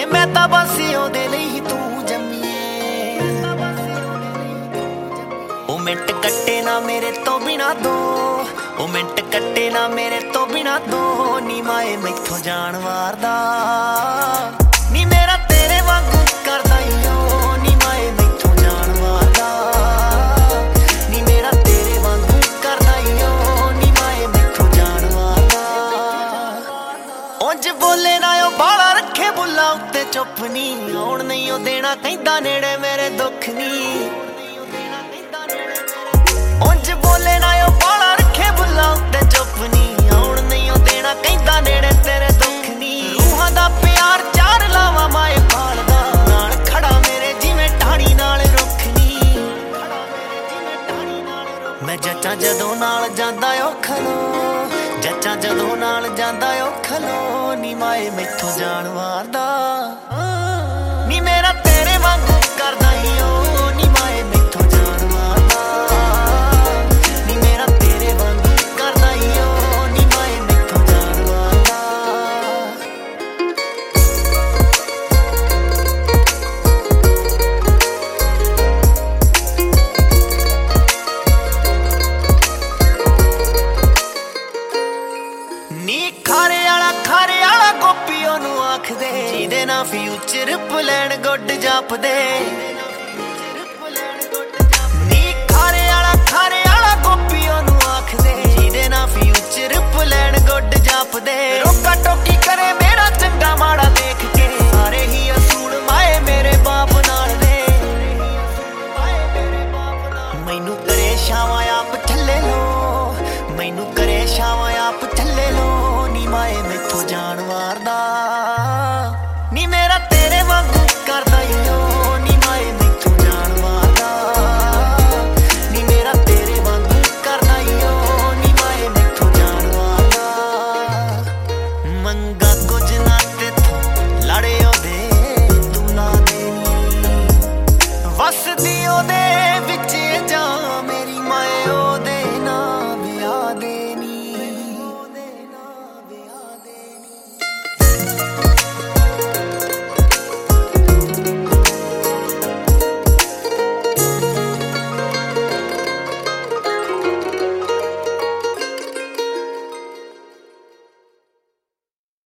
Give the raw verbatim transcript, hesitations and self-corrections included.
मैं तां बस ओहदे लई ही तू जम्मीए। ओ मिंट कट्टे ना मेरे तो बिना दो, ओ मिंट कट्टे ना मेरे तो बिना दो, नी माए मैथों जान वारदा नी मेरा तेरे वांगू करदा ई ओ, नी माए मैथों जान वारदा नी मेरा तेरे वांगू करदा ई ओ, नी माए मैथों जान वारदा। उंज बोले ना ओ बाला रखे बुल्ला उत्ते चुप नी, आउण नहीं ओ देना कहंदा नेड़े मेरे दुख नी। उंज बोले ना ओ बाला रखे बुल्ला उत्ते चुप नी, आउण नहीं ओ देना कहंदा नेड़े तेरे दुख नी। रूहां दा प्यार चार लावां माए पालदा, नाल खड़ा मेरे जिवें ढाणी नाल रुख नी। मैं जच्चा जदों नाल जांदा ओ खलो, जच्चा जदों नाल जांदा ओ खलो, नी माए मैथों जान वारदा नी मेरा तेरे वांगू करदा ई ओ, नी माए मैथों जान वारदा नी मेरा तेरे वांगू करदा ई ओ, नी माए मैथों जान वारदा। नी खारे आला खारे आला गोपी ओनू आखदे, जिहदे ना फ्यूचर प्लान गुड जापदे। नी खारे आला खारे आला गोपी ओनू आखदे, जिहदे ना फ्यूचर प्लान गुड जापदे। रोका टोकी करे मेरा चंगा माड़ा